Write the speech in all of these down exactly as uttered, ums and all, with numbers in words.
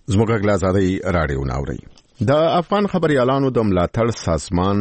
زموږ غږ آزادۍ رادیو ناوړي. د افغان خبريالانو د ملاتړ سازمان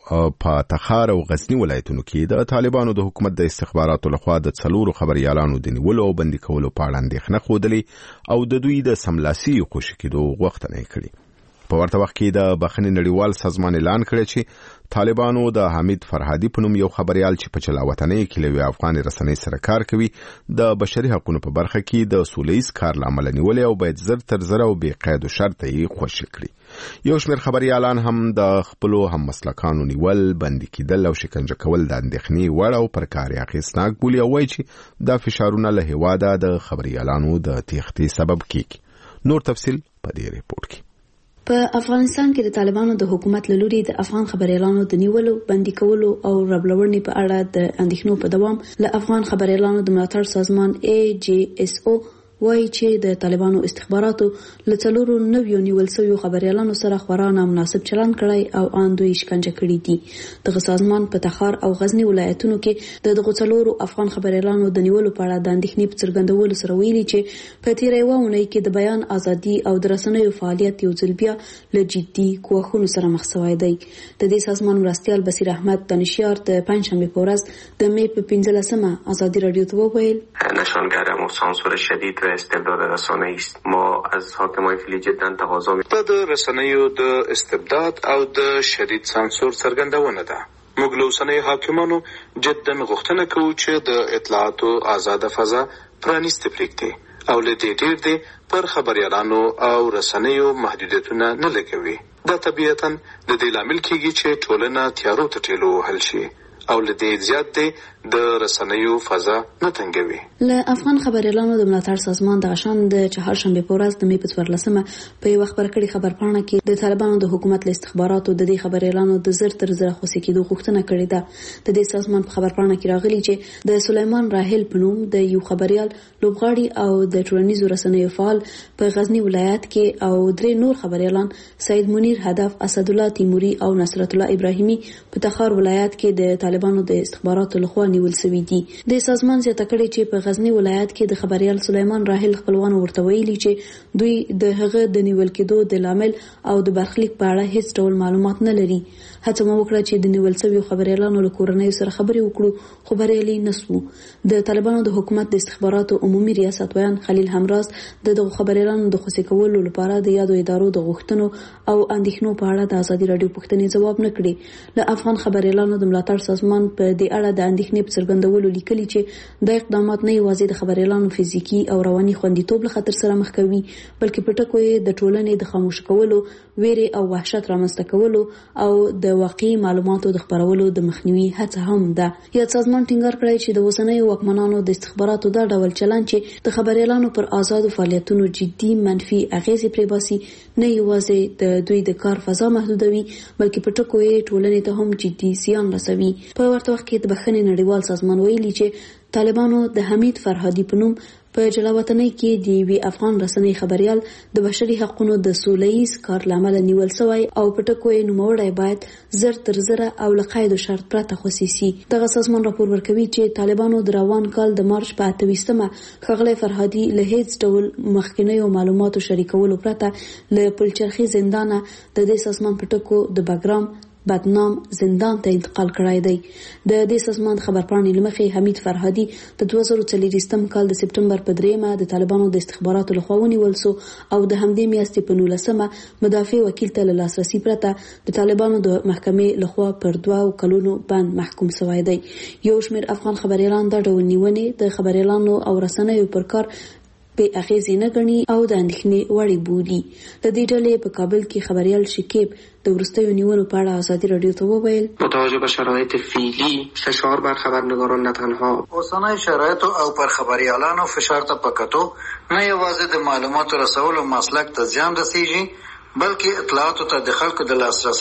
په تخار او غزنی ولایتونو کې د طالبانو د حکومت د استخباراتو لخوا د څلورو خبريالانو د نیولو او بندي کولو په اړه اندېښنه خوده او د دوی د سملاسي خوشي کېدو غوښتنه کړې. په ورته وخت کې د بخښنې نړیوال سازمان اعلان کړی چې طالبانو د حمید فرهادي په نوم یو خبريال چې په چلاوطنۍ کې له افغان رسنۍ سره کار کوي د بشري حقوقو په برخه کې د سولهییز کار لامل نیولې او باید زر تر زر او بې قید شرط یې خوشي کړي. یو شمېر خبريالان هم د خپلو هم مسلکانو نیول، بندي کېدل او شکنجه کول د اندېښنې وړ او پر کار اخیستناک بولي او وایي چې دا فشارونه له هېواده د خبريالانو د تېښتې سبب کیږي. نور تفصیل په دې ریپورت کې. په افغانستان کې د طالبانو د حکومت له لوري د افغان خبريالانو د نیولو، بندي کولو او ربړونې په اړه د اندېښنو په دوام له افغان خبريالانو د ملاتړ سازمان ای جی اس او وایي چې د طالبانو استخباراتو له څلورو نویو نیول شویو خبريالانو سره خورا نامناسب چلند کړی او ان دوی شکنجه کړي دي. دغه سازمان په تخار او غزنی ولایتونو کې د دغه څلورو افغان خبريالانو د نیولو په اړه د اندېښنې په څرګندولو سره ویلي چې په تیره یوه اونۍ کې د بیان ازادي او د رسنیو فعالیت یو ځل بیا له جدي کوښښونو سره مخ شوی دی. د دې سازمان مرستیال بصیر احمد دانشیار د پنجشنبه په ورځ د می په پنځلسمه ازادي رادیو ته وویل: نشانگر سانسور شدید استبداد رسانه‌ای است. ما از حاکمان فعلی جدا تقاضا می‌کنیم د رسنیو د استبداد او د شدید سانسور څرګندونه ده. موږ له اوسنیو حاکمانو جدا غوښتنه کوو چې د اطلاعاتو آزاده فضا پرانیستې پرېږدي او له دې ډېر دی پر خبريالانو او رسنیو محدودیتونه نه لګوي. دا طبیعتاً د دې لامل کېږي چې ټولنه تیارو ته ټېلو وهل شي او له دې زیات دی د رسنیو فضا نه تنګوي. له افغان خبريالانو د ملاتړ سازمان د غشان د چهارشنبه په ورځ د می په څوارلسمه په یو خبر کړي خبرپاڼه کې د طالبانو د حکومت له استخباراتو د دې خبريالانو د زر تر زر خوشي کېدو غوښتنه کړې ده. د دې سازمان په خبرپاڼه کې راغلي چې د سلیمان راهل په نوم د یو خبريال لوبغاړي او د ټولنیزو رسنیو فعال په غزنی ولایت کې او درې نور خبريالان سید منیر هدف، اسد الله تیموري او نصرت الله ابراهیمي په تخار ولایت کې د طالبانو د استخباراتو لخوا نیول شوي دي. د سازمان زیاته کړي چې په غزنی ولایت کې د خبريال سلیمان راهل خپلوان ورته ویلي چې دوی د هغه د نیول کېدو د لامل او د برخلیک په اړه هیڅ ډول معلومات نه لري. هڅه مو وکړه چې د نیول شویو خبريالانو له کورنۍ سره خبرې وکړو، خو بریالي نشو. د طالبانو د حکومت د استخباراتو عمومي ریاست ویان خلیل همراز د دغه خبريالانو د خوشي کولو لپاره د یادو ادارو د غوښتنو او اندېښنو په اړه د ازادي رادیو پوښتنې جواب نه کړي. له افغان خبريالانو د ملاتړ سازمان په دې اړه د اندېښنې په څرګندولو لیکلي چې د اقدامات نه یوازې د خبريالانو فزیکی او رواني خوندیتوب له خطر سره مخ کوي، بلکې په ټکو یې د ټولنې د خاموش کولو، ویرې او وحشت رامنځته کولو او د واقعي معلوماتو د خبرولو د مخنیوي هڅه هم ده. یاد سازمان ټینګار کړی چې د اوسنیو واکمنانو د استخباراتو دا ډول چلند چې د خبريالانو پر آزادو فعالیتونو جدي منفي اغیزې پرې باسي، نه یوازې د دوی د کار فضا محدودوي، بلکې په ټکو یې ټولنې ته هم جدي زیان رسوي. په ورته وخت کې د بخښنې نړیوال سازمان ویلي چې طالبانو د حمید فرهادي په نوم په جلاوطنۍ کې د یوې افغان رسنۍ خبريال د بشري حقوقو د سولهییز کار لامل نیول شوی او په ټکو یې نوموړی باید زر تر زر او له قید شرط پرته خوشي شي. دغه سازمان راپور ورکوي چې طالبانو د روان کال د مارچ په اته ویشتمه ښاغلی فرهادي له هیڅ ډول مخکینیو معلوماتو شریکولو پرته له پلچرخي زندانه د دې سازمان په ټکو د بګرام بدنام زندان ته انتقال کړای دی. د دې سازمان خبرپاڼې لمخې حمید فرهادي د دوه زره څلوېښتم کال د سپټمبر په دریمه د طالبانو د استخباراتو لخوا ونیول شو او د همدې میاشتې په نولسمه مدافع وکیل ته له لاسرسي پرته د طالبانو د محکمې لخوا پر دوه کلونو بند محکوم شوی دی. یو شمېر افغان خبريالان د ډول نیونې د خبريالانو او رسنیو پر کار په اغیزې نه غني او د اندېښنې وړ بولي. د دې ډلې په کابل کې خبريال شکیب د ورستیو نیولو په اړه ازادي رادیو ته وویل: با توجه به شرایط فعلی فشار بر خبرنگاران نه تنها اوسنۍ شرایط او پر خبريالانو فشار ته پکاتو نه یوازې د معلوماتو رسولو مسلک ته زیان رسیږي، بلکې اطلاعاتو ته د خلکو د لاسرسي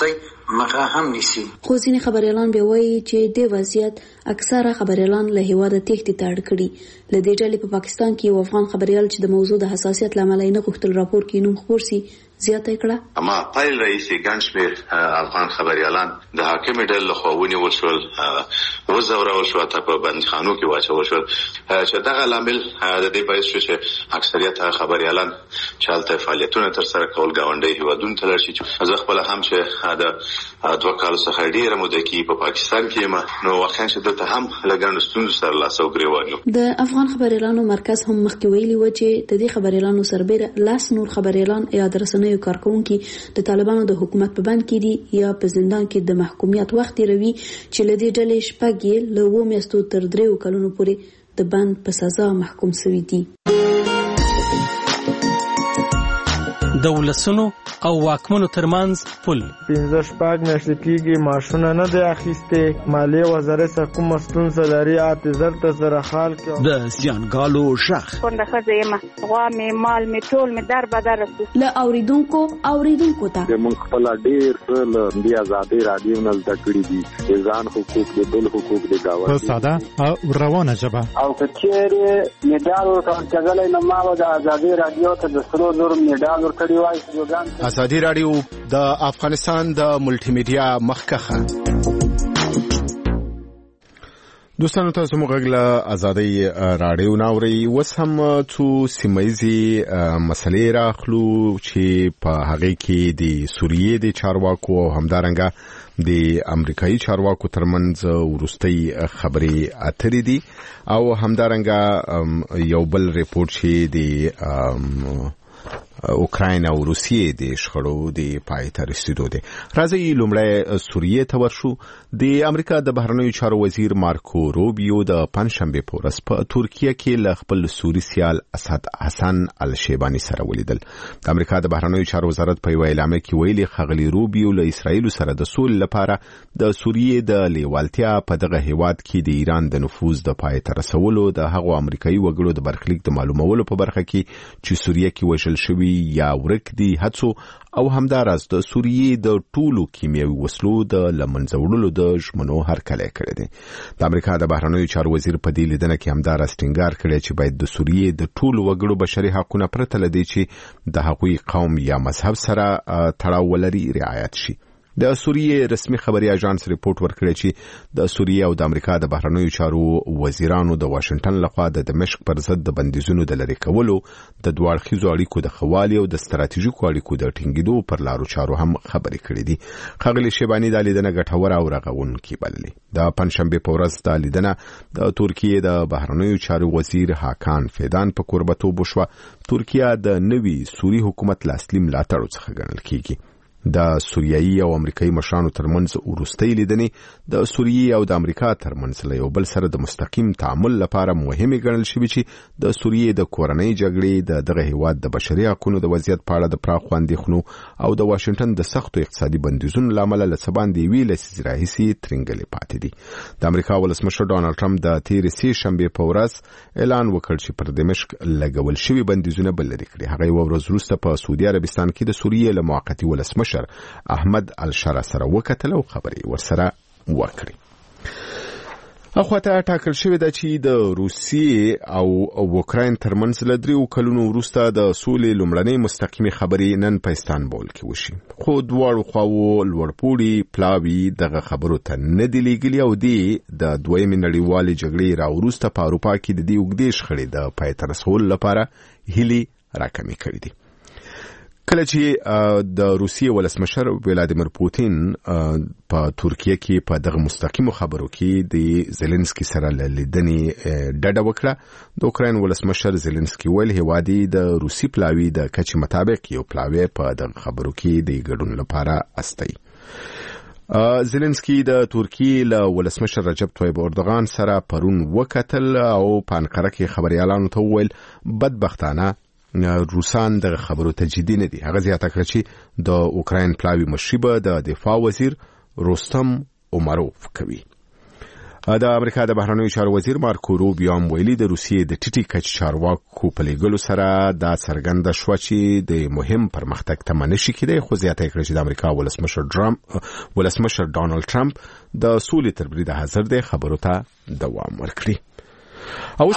مخه هم نیسي. خو ځینې خبريالان به وایي چې د وضعیت اکثره خبريالان له هیواده تېښتې ته اړ کړي. له دې ډلې په پاکستان کې یو افغان خبريال چې د موضوع د حساسیت له امله نه غوښتل راپور کې نوم خپور شي زیاته کړه. اما پایل رئیس ګنشمیر افغان خبريالان د حاکم ډلې لخوا ونیول شول، وزورول شو، ته په بندخانو کې واچول شول، چې دغه لامل د دې باعث شو چې اکثریت خبريالان چې هلته فعالیتونه ترسره کول ګاونډي هیوادونو ته لاړ شي. زه خپل هم چې د دوه کال څخه ډېره موده کې په پاکستان کې یم، نو واقعا چې دلته هم له ګڼو ستونزو سره لاس او ګرېوان یو. د افغان خبريالانو مرکز هم مخکې ویلي و چې د دې خبريالانو سربېره لاس نور خبريالان یا د رسنیو کارکونکي د طالبانو د حکومت په بند کې دي یا په زندان کې د محکومیت وخت تیروي، چې له دې ډلې شپږ یې له اوو میاشتو تر دریو کلونو پورې د بند په سزا محکوم شوي دي. د ولسونو او واکمنو ترمنځ پل پنځه شپږ میاشتې کېږي معاشونه نه دی اخیستې، مالیې وزارت سره کومه ستونزه لري اته زر ته زره خال کې د زیانګالو شخ کونډه ښځه یم، غوا مې مال مې ټول مې در بدر رسو. له اوریدونکو اوریدونکو ته موږ خپل ډېر څه له دې ازادۍ راډیو نه زده کړي دي، د ځان حقوق د بل حقوق د گاونډي په ساده او روانه ژبه. او که چېرې میډال ورکول کېدلی نو ما به د ازادۍ راډیو ته د سرو زرو میډال ورکړی وای. ازادي راډیو د افغانستان د ملټي میډیا مخکخه. دوستانو تاسو موږ غږ ازادي راډیو ناوري وس هم څو سیمایي مسلې راخلو چې په هغه کې د سوریې د چارواکو او همدارنګه د امریکایي چارواکو ترمنځ ورستۍ خبرې اترې دي او همدارنګه یو بل ریپورت چې د اوکراین او روسیې د شخړو د پای ته رسیدو دي. راځي لومړی سوریې ته ورشو. د امریکا د بهرنیو چارو وزیر مارکو روبیو د پنځشنبه په ورځ په ترکیه کې له خپل سوري سیال اسد حسن الشیبانی سره ولیدل. د امریکا د بهرنیو چارو وزارت په اعلامیه کې ویلي ښاغلي روبیو له اسرایل سره د سولې لپاره د سوریې د لیوالتیا په دغه هیواد کې د ایران د نفوذ د پای ته رسولو د هغو امریکایي وګړو د برخلیک د معلومولو په برخه کې چې سوریه کې وژل شوي یا ورک دي هڅو او همدارس د سوریې د ټولو کیمیاوي وسلو د لمنځوړلو د ژمنو هرکلی کړی دی. د امریکا د بهرنیو چارو وزیر په دې لیدنه کې همدارس ټینګار کړی چې باید د سوریې د ټولو وګړو بشري حقونه پرته له دې چې د هغوی قوم یا مذهب سره تړاو ولري رعایت شي. د سوریې رسمي خبري اژانس ریپورت ورکړی چې د سوریې او د امریکا د بهرنیو چارو وزیرانو د واشنگټن لخوا د دمشق پر ضد د بندیزونو د لرې کولو، د دوه اړخیزو اړیکو د ښه والي او د ستراتیژیکو اړیکو د ټینګېدو پر لارو چارو هم خبرې کړې دي. ښاغلي شیباني دا لیدنه ګټوره او رغونکې بللې. د پنځشنبې په ورځ دا لیدنه د ترکیې د بهرنیو چارو وزیر هاکان فیدان په کوربتوب وشوه. ترکیه د نوي سوري حکومت له اصلي ملاتړو څخه ګڼل کېږي. د سوریایي او امریکایي مشرانو ترمنځ وروستۍ لیدنې د سوریې او د امریکا ترمنځ له یو بل سره د مستقیم تعامل لپاره مهمې ګڼل شوې چې د سوریې د کورنۍ جګړې د دغه هیواد د بشري حقوقو د وضعیت په اړه د پراخو اندېښنو او د واشنگټن د سختو اقتصادي بندیزونو له امله له څه باندې یوې لسیزې راهیسې ترنګلې پاتې دي. د امریکا ولسمشر ډانلډ ټرمپ د تېرې سې شنبې په ورځ اعلان وکړ چې پر دمشق لګول شوي بندیزونه بل لرې کړي. هغه یوه ورځ وروسته په سعودي عربستان کې د سوریې له موقتي ولسمشر احمد الشرا سره وکتل او خبرې ورسره وکړي. اخواته ټاکل شوې ده چې د روسیې او اوکراین ترمنځ له دریو کلونو وروسته د سولې لومړنۍ مستقیمې خبرې نن په استانبول کې وشي. خو دواړو خواوو لوړپوړي پلاوي دغه خبرو ته نه دي لیږلي او دی د دویمې نړیوالې جګړې راوروسته په اروپا کې د دې اوږدې شخړې د پای ته رسولو لپاره هیلې راکمې کړې دي. کله چې د روسیې ولسمشر ولادیمیر پوتین په ترکیه کې په دغه مستقیمو خبرو کې د زيلنسکي سره لیدنې ډډه وکړه، د اوکراین ولسمشر زيلنسکي ویل هیوادي د روسي پلاوي د کچې مطابق یو پلاوی په دغه خبرو کې د ګډون لپاره استي. زيلنسکي د ترکیې له ولسمشر رجب طیب اردوغان سره پرون وکتل او په انقره کې خبريالانو ته ویل بدبختانه روسان د خبرو ته جدي نه دي. هغه زیاته کړه چې د اوکراین پلاوی مشري به د دفاع وزیر روستم اوماروف کوي. د امریکا د بهرنیو چارو وزیر مارکو روبیو هم ویلي د روسیې د ټیټي کچ چارواکو په لیږلو سره دا څرګنده شوه چې د مهم پرمختګ تمه نشي کېدی، خو زیاته کړې چې د امریکا ولسمشر ټرمپ ولسمشر ډانلډ ټرمپ د سولې تر بریده حاضر دی خبرو ته دوام ورکړي. او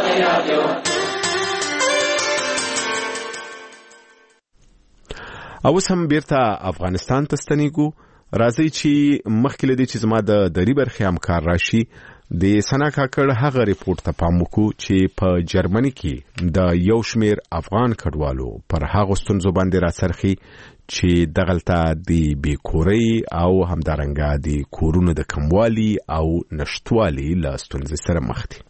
اوس هم بیرته افغانستان ته ستنېږو. راځي چې مخکې لدی چې زما د دری برخې همکار راشي د سنا کاکړ هغه ریپورت ته پام وکړو چې په جرمني کې د یو شمیر افغان کډوالو پر هغه ستونزو باندې راڅرخي چې دغلته د بیکوري او همدارنګه د کورونو د کموالي او نشټوالي له ستونزې سره مخ دي.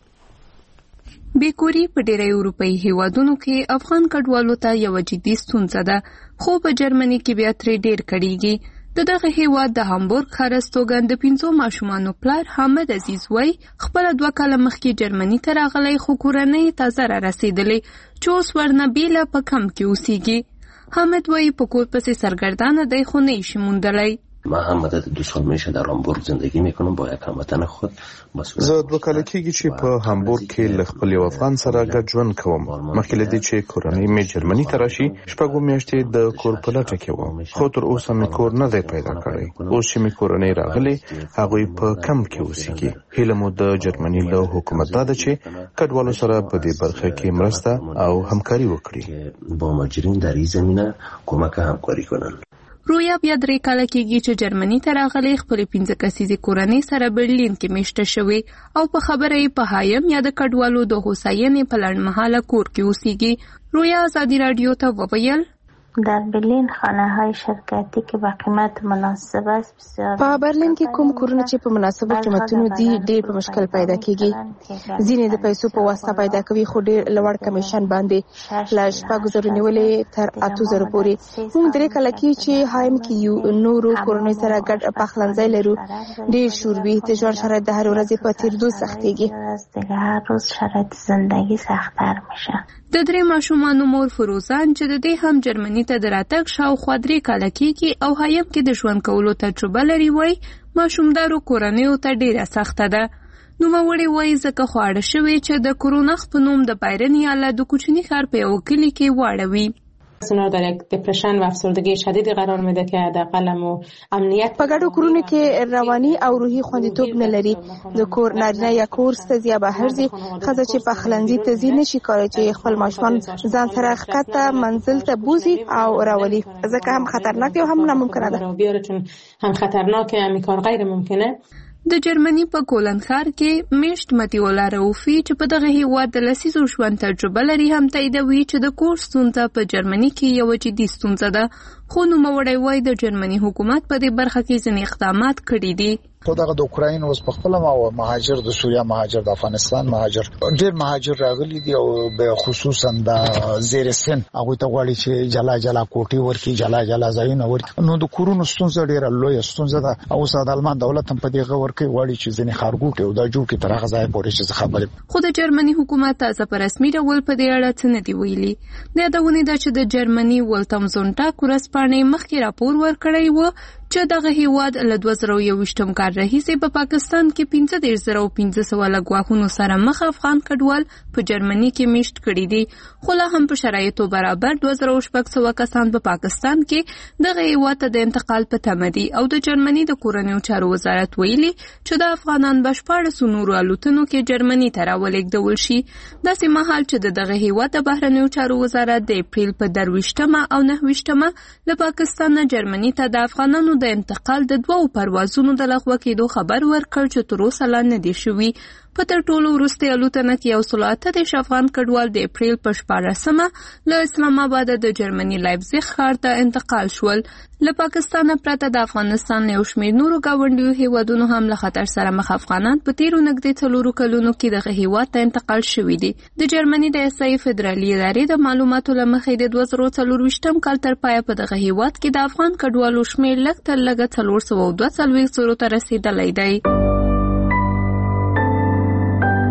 بیکوري په ډیری اروپایي هیوادونو کې افغان کډوالو ته یو جدي ستونزه ده، خو په جرمني کې بیا ترې ډیر کړيږي. د دغه هیواد د هامبورګ ښار استوګن د پنځو ماشومانو پلار حامد عزیز وای خپل دوه کاله مخکې جرمني ته راغلی، خو کورنۍ تازه را رسیدلې چې اوس ورنه بیله په کم کې اوسیږي. حامد وای په کور پسې سرگردانه دی خو نشي موندلی. ما هم مدت دو سال میشه در هامبورگ زندگی میکنم با یک هموطن خود. زه دوه کاله کېږي چې په هامبورګ کې له خپل یو افغان سره ګډ ژوند کوم. مخکې له دې چې کورنۍ مې جرمني ته راشي شپږ میاشتې د کور په لټه کې وم، خو تر اوسه مې کور نه دی پیدا کړی. اوس چې مې کورنۍ راغلي هغوی په کم کې اوسېږي. هیله مو د جرمني له حکومت دا ده چې کډوالو سره په دې برخه کې مرسته او همکاري وکړي، با مهاجرین در این زمینه کمک همکاری کنن. رویا بیا درې کاله کېږي چې جرمني ته راغلی، خپلې پنځه کسیزې کورنۍ سره برلین کې میشته شوې او په خبره یې په هایم یا د کډوالو د هوساینې په لنډمهاله کور کې اوسیږي. رویا ازادي راډیو ته وویل در برلین خانه های شرکتی که با قیمت مناسب است بسیار. په برلین کې کوم کورونه چې په مناسبو قیمتونو دي ډېر په مشکل پیدا کیږي. ځینې د پیسو په واسطه پیدا کوي خو ډېر لوړ کمیشن باندې له شپږ زرو نیولې تر اتو زرو پورې. موږ درې کاله کې چې هایم کې یو نورو کورنۍ سره ګډ پخلنځی لرو، ډېر شوربي د ژوند شرایط د هر ورځې په تیریدو سختېږي. هر روز شرایط زندگی سخت‌تر میشه. د درې ماشومانو مور فروزان چې د دې هم جرمني ته د راتګ شاوخوا درې کاله کېږي او هایم کې د ژوند کولو تجربه لري، وایي ماشومدارو کورنیو ته ډېره سخته ده. نوموړې وایي ځکه خواړه شوې چې د کورونخ په نوم د بایرن ایالت د کوچني ښار په یو کلي کې واړوي. اونا در یک دپرشن و افسردگی شدیدی قرار میده که حداقل مو امنیت په ګډو کورونو کې رواني او روحي خوندیتوب نه لري. د کور نارینه یا کور ستځي یا بهر ځي، ښځه چې پخلنځي ته ځي نشي کولی چې خپل ماشومان ځان سره ښکته منزل ته بوزي او راولي، ځکه هم خطرناک او هم ناممکنه ده. بیاره چون هم خطرناکه هم کار غیر ممکنه. د جرمني په کولن ښار کې میشت متیولا روفي چې په دغه هیواد د لسیزو ژوند تجربه لري هم تاییدوي چې د کور ستونزه په جرمني کې یوه جدي ستونزه ده، خو نوموړی وایي د جرمني حکومت په دې برخه کې ځینې اقدامات کړي دي. خو دغه د اوکراین اوس په خپل ما او مهاجر د سوریه مهاجر د افغانستان مهاجر ډېر مهاجر راغلي دي او به خصوصا د زیر سن هغه ته غواړي چې جلا جلا کوټي ورکي جلا جلا ځایونه ورکي. نو د کورونو ستونزه ډېره لویه ستونزه ده او اوس د المان دولت هم په دې غوړ کې غواړي چې ځینې خارګوټي او د جوړ کې تر هغه ځای پورې چې خبره. خو د جرمني حکومت تازه په رسمي ډول په دې اړه څه نه دی ویلي. د یادونې ده چې د جرمني ولتمزونټاګ ورځپاڼې مخکې راپور ورکړی و چې دغه هیواد له دوه زره یوویشتم کال راهیسې په پاکستان کې پنځه دېرش زره او پنځه سوه له ګواښونو سره مخ افغان کډوال په جرمني کې میشت کړي دي، خو لا هم په شرایطو برابر دوه زره شپږ سوه کسان په پاکستان کې دغه هیواد ته د انتقال په تمه دي. او د جرمني د کورنیو چارو وزارت ویلي چې د افغانان په شپاړسو نورو الوتنو کې جرمني ته راولېږدول شي. داسې مهال چې د دغه هیواد د بهرنیو چارو وزارت د اپریل په درویشتمه او نهویشتمه له پاکستان نه جرمني ته د افغانانو د انتقال د دوو پروازونو د لغوه کېدو خبر ورکړ چې تر اوسه لا نه دي شوي. په تر ټولو وروستۍ الوتنه کې یو سل اته دېرش افغان کډوال د اپریل په شپاړلسمه له اسلام آباد د جرمني لایپزیګ ښار ته انتقال شول. له پاکستانه پرته د افغانستان یو شمېر نورو ګاونډیو هیوادونو هم له خطر سره مخ افغانان په تیرو نږدې څلورو کلونو کې دغه هیواد ته انتقال شوي دي. د جرمني د احصایې فدرالي ادارې د معلوماتو له مخې د دوه زره څلرویشتم کال تر پایه په دغه هیواد کې د افغان کډوالو شمېر لږ تر لږه څلور سوه او دوه څلوېښت زرو ته رسېدلی دی.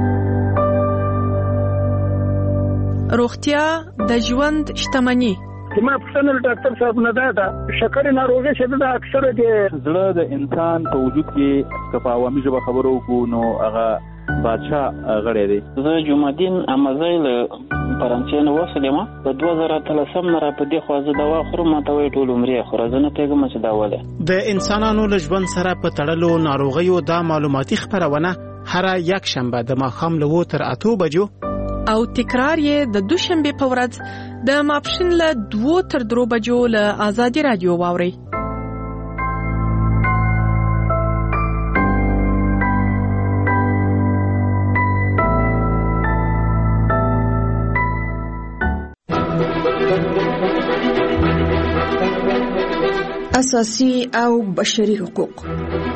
روغتیا د ژوند شتمني. زما پوښتنه ډاکټر صاحب نه ده شکر ناروغي چې د اکثره د زړه د انسان په وجود کې که په عوامي ژبه خبرو وکړو نو هغه بادشاه غړی دی. زه جمعدین امازی له فرانسې نه وسلم په دوه زره اتلسم نه را په دې خوا زه دوا خورم ماته وایي ټول عمرې خورم زه نه پوهېږم چې دا ولې. د انسانانو له ژوند سره په تړلو ناروغیو دا معلوماتي خپرونه هر یک شنبه د ماښام له اووه تر اتو بجو او تکرار یې د دوشنبه په ورځ د ماپښین له دوو تر درو بجو له آزادي رادیو واورئ. اساسي او بشري حقوق.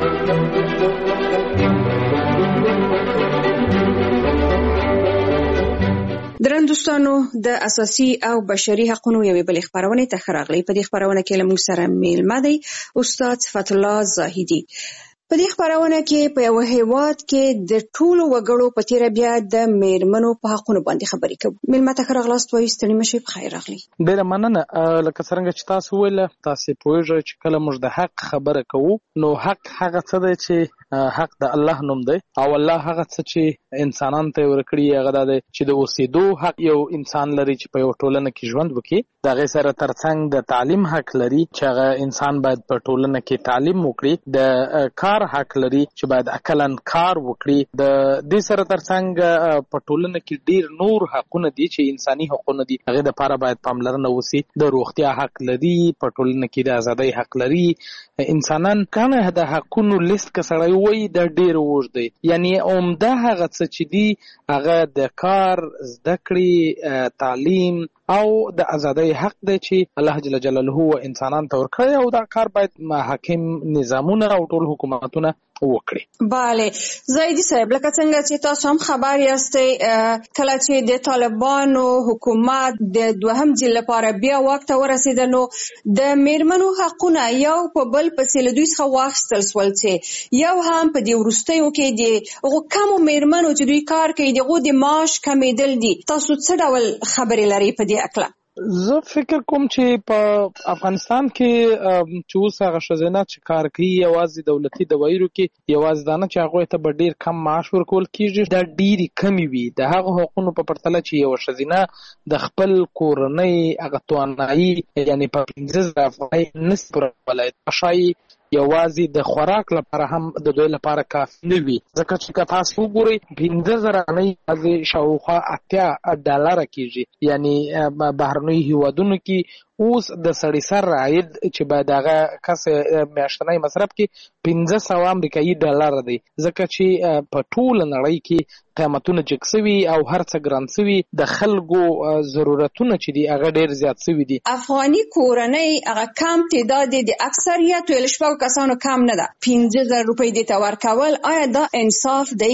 درندوستانو د اساسي او بشري حقوقو یوې بلې خبرونه ته خراغلي. په دې خبرونه کې له موږ سره میلمه دی استاد فتح الله زاهدي. په دې خبرونه کې په یو هیواد کې د ټولو وګړو په تیر بیا د میرمنو په حقوقو باندې خبرې کوو. میلمه ته خراغلاست وایي ستړي مشي په خیر راغلي. ډیره مننه. لکه څنګه چې تاسو ویل تاسو پوهیږئ چې کله موږ د حق خبره کوو نو حق هغه څه دی چې حق د الله نوم دی او الله هغه څه چې انسانانو ته ورکړي هغه دی چې د اوسېدو حق یو انسان لري چې په یو ټولنه کې ژوند وکړي. د هغې سره ترڅنګ د تعلیم حق لري چې هغه انسان باید په ټولنه کې تعلیم وکړي. د کار حق لري چې باید عقلاً کار وکړي. د دې سره ترڅنګ په ټولنه کې ډیر نور حقونه دي چې انساني حقونه دي هغې دپاره باید پاملرنه وسي. د روغتیا حق لري، په ټولنه کې د ازادۍ حق لري. انسانان کنه د حقونو لیست که سړی وایي دا ډېر اوږد دی، یعنی عمده هغه څه چې دي هغه د کار، زده کړې، تعلیم او د ازادۍ حق دی چې الله جل جلاله انسانان ته ورکړی او دا کار باید حاکم نظامونه او ټول حکومتونه وکړي. بله زاهدي صاحب، لکه څنګه چې تاسو هم خبر یاستئ کله چې د طالبانو حکومت د دوهم ځل لپاره بیا واک ته ورسېده نو د میرمنو حقونه یو په بل پسې له دوی څخه واخیستل شول چې یو هم په دې وروستیو کې د هغو کمو میرمنو چې دوی کار کوي د هغو د معاش کمیدل دي. تاسو څه ډول خبرې لرئ په دې اکله؟ زه فکر کوم چې په افغانستان کې چې اوس هغه ښځینه چې کار کوي یوازې دولتي دوايرو کې یوازې دا نه چې هغوی ته به ډېر کم معاش ورکول کېږي، دا ډېرې کمې وي د هغو حقونو په پرتله چې یوه ښځینه د خپل کورنۍ هغه توانایي یعنې په پنځه زره افغانۍ نشي پورولی. ښایي یوازې د خوراک لپاره هم د دوی لپاره کافي نه وي، ځکه چې که تاسو وګورئ پنځه زره افغانۍ یوازې شاوخوا اتیا ډالره کېږي. یعنې بهرنیو هېوادونو کې اوس د سړي سر عاید چې باید هغه کس میاشتنی مصرف کې پنځه سوه امریکایي ډالره دی، ځکه چې په ټوله نړۍ کې قیمتونه جګ سوي او هر څه ګران سوي، د خلکو ضرورتونه چې دي هغه ډېر زیات سوي دي. افغاني کورنۍ هغه کم تعداد د اکثریت له شپږو کسانو کم نه ده، پنځه زره روپۍ دې ته ورکول آیا دا انصاف دی؟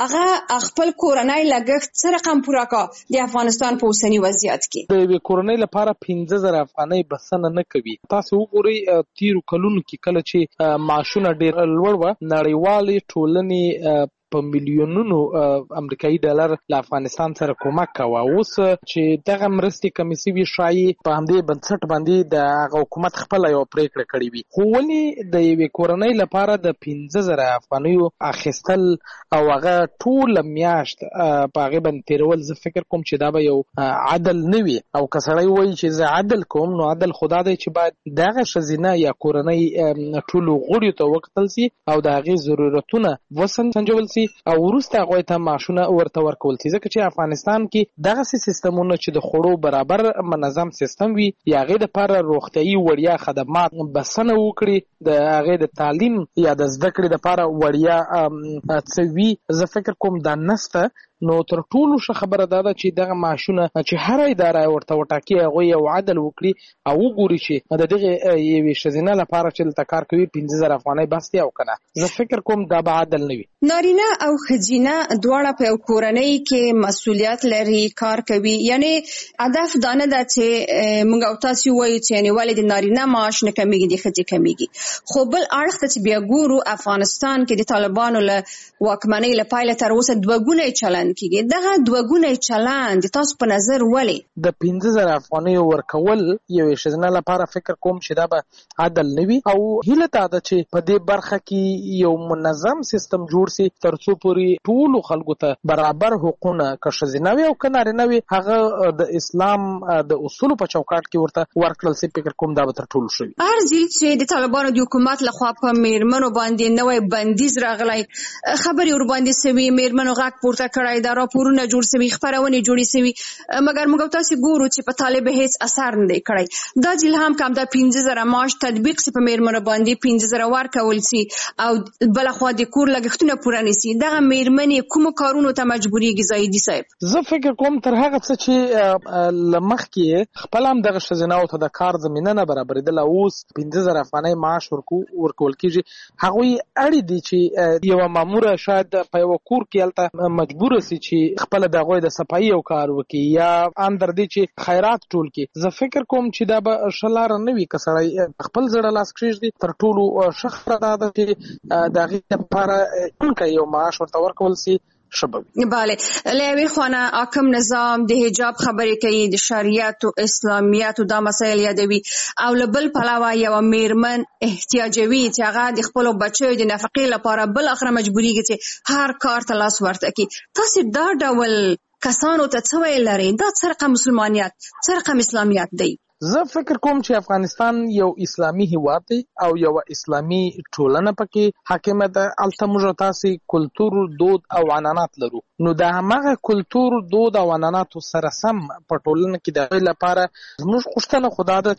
هغه خپل کورنۍ لګښت څه رقم پوره کا د افغانستان په اوسني وضعیت کې؟ د یوې کورنۍ لپاره پنځه زره افغانۍ بسنه نه کوي. تاسو وګورئ تیرو کلونو کې کله چې معاشونه ډېر لوړ وه، نړیوالې ټولنې په میلیونونو امریکایي ډالر له افغانستان سره کومک کوه. اوس چې دغه مرستې کمې سوي ښایي په همدې بنسټ باندې د هغه حکومت خپله یوه پرېکړه کړې وي. خو ولې د یوې کورنۍ لپاره د پنځه زره افغانیو اخیستل او هغه ټوله میاشت په هغې باندې تېرول، زه فکر کوم چې دا به یو عدل نه وي. او که سړی وایي چې زه عدل کوم نو عدل خو دا دی چې باید دغه ښځینه یا کورنۍ ټولو غړیو ته وکتل سي او د هغې ضرورتونه وسنجول سي او وروسته هغوی ته معاشونه ورته ورکول سي. ځکه چې افغانستان کې دغسې سیستمونه چې د خوړو برابر منظم سیستم وي، یا هغې دپاره روغتیایي وړیا خدمات بسنه وکړي، د هغې د تعلیم یا د زده کړې دپاره وړیا څه وي، زه فکر کوم دا نسته. نو تر ټولو ښه خبره دا ده چې دغه معاشونه چې هره اداره ورته وټاکي هغوی یو عدل وکړي او وګوري چې د دغې یوې ښځینه لپاره چې دلته کار کوي پنځه زره افغانۍ بس دی او که نه. زه فکر کوم دا به عدل نه وي. نارینه او ښځینه دواړه په یو کورنۍ کې مسؤلیت لري، کار کوي. یعنې هدف دا نه ده چې موږ او تاسو وایو چې یعنې ولې د نارینه معاش نه کمیږي د ښځې کمیږي. خو بل اړخ ته چې بیا ګورو افغانستان کې د طالبانو له واکمنۍ له پیله تر اوسه دوه ګونی چلند ګڼل کیږي. دغه دوه ګونی چلند تاسو په نظر ولې د پنځه زره افغانۍ ورکول یو ښځینه لپاره فکر کوم چې دا به عادل نه وي او هیله تا ده چې په دې برخه کې یو منظم سیستم جوړ سي ترڅو پورې ټولو خلکو ته برابر حقوقونه که ښځینه وي او که نارینه وي هغه د اسلام د اصولو په چوکاټ کې ورته ورکړل سي. فکر کوم دا به تر ټولو ښه وي. هر ځل چې د طالبانو د حکومت لخوا په میرمنو باندې نوی بندیز راغلی خبرې ور باندې سوي میرمنو غږ پورته کړی دا راپورونه جوړ سوي خبرونه جوړې سوي مګر موږ تاسو ګورو چې په طالب هیڅ اثر نه دی کړی. دا ځل هم کوم د پنځه زره معاش تطبیق سي په میرمنو باندې پنځه زره ورکول سي او بل خو د کور لګښتونه پوره نشي. دغه میرمنې کوم کارونو ته مجبورېږي زاهدي صاحب؟ زه فکر کوم تر هغه څه چې لمخ کې خپل هم دغه ښځیناو ته د کار زمینه نه برابرېدله اوس پنځه زره افغانۍ معاش ورکول کیږي. هغوی اړ دي چې یو ماموره شاید په یو کور کې هلته مجبور سي چې خپل د هغوی د صفایي یو کار وکړي یا اندر دي چې خیرات ټول کړي. زه فکر کوم چې دا به ښه لاره نه وي که سړی خپل زړه لاس کښېږدي تر ټولو ښه خبره دا ده چې د هغې لپاره یو معاش ورته ورکول سي. بله له یوې خوا حاکم نظام د حجاب خبرې کوي د شریعت او اسلامیت دا مسایل یادوي او له بل پلوه یو میرمن احتیاجوي چې هغه د خپل بچو د نفقې لپاره بل اخره مجبوریږي چې هر کار ته لاس ورته کړي. تاسو دا ډول کسانو ته څه ویل لرئ؟ دا څه رقم مسلمانیت څه رقم اسلامیت دی؟ زه فکر کوم چې افغانستان یو اسلامي هیواد دی او یو اسلامي ټولنه پکې حاکمه ده. هلته موږ تاسې کلتور دود او عنعنات لرو نو د همغه کلتور دود او عنعناتو سره سم په ټولنه کې د هغوی لپاره زموږ غوښتنه خو دا ده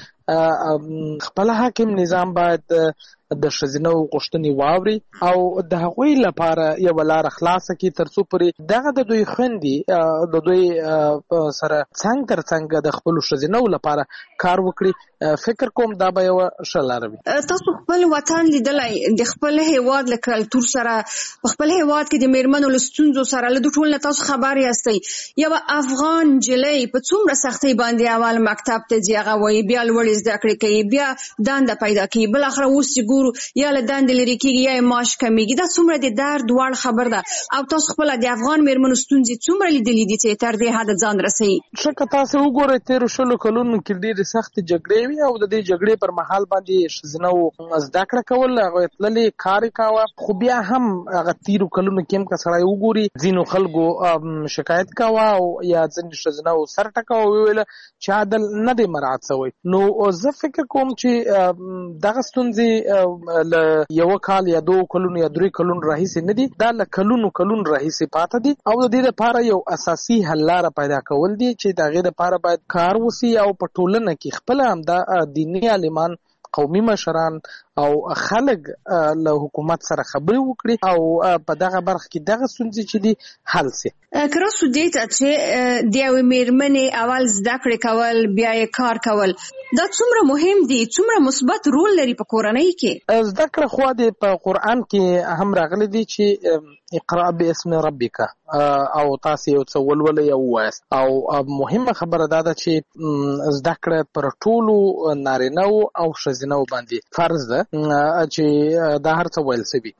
چې خپل حاکم نظام باید د ښځینه غوښتنې واوري او د هغوی لپاره یوه لاره خلاصه کړي ترڅو پورې دغه د دوی خویندې د دوی سره څنګ تر څنګ د خپلو ښځینو لپاره کار وکړي. فکر کوم دا به یوه ښه لاره وي. تاسو خپل وطن لیدلی د خپل هیواد له کلتور سره په خپل هیواد کې د میرمنو له ستونزو سره له دوی ټول نه تاسو خبر یاستئ. یوه افغان نجلۍ په څومره سختۍ باندې اول مکتب ته ځي هغه وایي بیا لوړې زده کړې کوي بیا دنده پیدا کوي بالاخره اوس چې ګورو یا له دندې لرې کېږي یا یې معاش کمیږي. دا څومره د درد وړ خبر ده او تاسو خپله د افغان میرمنو ستونزې څومره لیدلي دي چې تر دې حده ځان رسوي؟ ښه که تاسو وګورئ تېرو شلو کلونو کې ډېرې سختې جګړې وي او د دې جګړې پر مهال باندې ښځینو زده کړه کول هغوی تللې کار یې کاوه خو بیا هم هغه تېرو کلونو کې هم که سړی وګوري ځینو خلکو شکایت کاوه او یا ځینې ښځینو سر ټکاوه وویله چې عدل نه دی مراعات شوی. نو زه فکر کوم چې دغه ستونزې له یوه کال یا دوه کلونو یا درې کلونو راهیسې نه دي دا له کلونو کلونو راهیسې پاته دي او د دې لپاره یو اساسي حل لاره پیدا کول دي چې د هغې لپاره باید کار وسي او په ټولنه کې خپله همدا دیني عالمان قومي مشران او خلک له حکومت سره خبرې وکړي او په دغه برخه کې دغه ستونزې چې دي حل سي. که راسو دې ته چې د یوې میرمنې اول زده کړې کول بیا یې کار کول دا څومره مهم دي څومره مثبت رول لري په کورنۍ کې؟ زده کړه خو د په قرآن کې هم راغلی دي چې اقرأ باسم ربک او تاسو یو څه ولولئ او ووایاست او مهمه خبره دا ده چې زده کړه پر ټولو نارینه‌و او ښځینه‌و باندې فرض ده چې دا هر څه ویل سوي.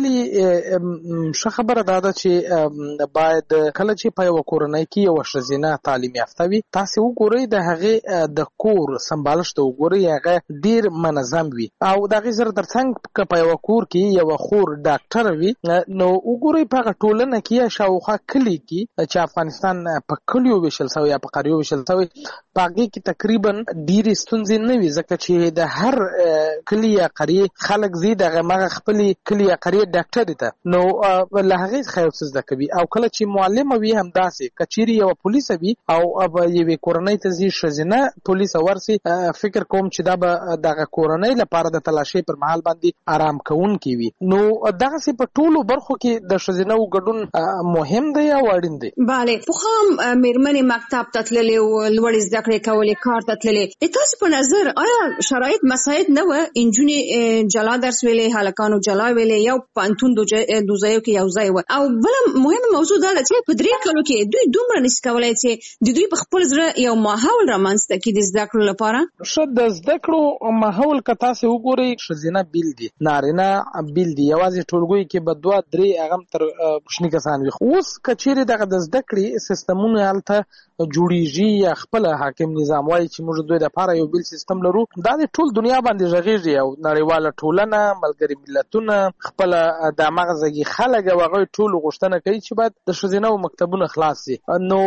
ولې ښه خبره دا ده چې باید کله چې په یوه کورنۍ کې یوه ښځینه تعلیم یافته وي تاسې وګورئ د هغې د کور سمبالښت وګورئ هغه ډېر منظم وي او د هغې سره تر څنګ که په یوه کور کې یوه خور ډاکټره وي نو وګورئ په هغه ټولنه کې یا شاوخوا کلي کې چې افغانستان په کلیو ویشل شوی یا په قریو ویشل شوی په هغې کې تقریبا ډېرې ستونزې نه وي ځکه چې د هر کلي یا قریې خلک ځي د همغه خپلې کلي یا قریې ډاکټرې ته نو له هغې څخه یو څه زده کوي او کله چې معلمه وي همداسې که چیرې یوه پولیسه وي او یوې کورنۍ ته ځي ښځینه پولیسه ورسي فکر کوم چې دا به دغه کورنۍ لپاره د تلاشۍ پر مهال باندې آرام کوونکی وي. نو دغسې په ټولو برخو کې د ښځینه‌و ګډون مهم دی او اړین دی. بله پخوا هم میرمنې مکتب ته تللې لوړې زده کړې کولې کار ته تللې. د تاسو په نظر آیا شرایط مساعد نه وه نجونې جلا درس ویلې هلکانو جلا ویلې یو پانتون د دوزایو کې یو ځای و او بل مهم موضوع دا ده چې په درې کلو کې دوی دومره نشي کولای چې د دوی په خپل ځړه یو ماحول رامنځته کړي د زده کړو لپاره. ښه د زده کړو ماحول که تاسو وګورئ ښځینه بیل دي نارینه بیل دي یوازې ټولګي کې به دوه درې هغه تر کوچني کسان وي. اوس که چیرې دغه د زده کړې سیستمونه هلته جوړیږي یا خپل حاکم نظام وایي چې موږ دوی لپاره یو بیل سیستم لرو دا د ټول دنیا باندې غږیږي او نړیواله ټولنه ملګري ملتونه خپل د مغزګي خلک او هغوی ټول غوښتنه کوي چې باید د ښځینه مکتبونه خلاص شي. نو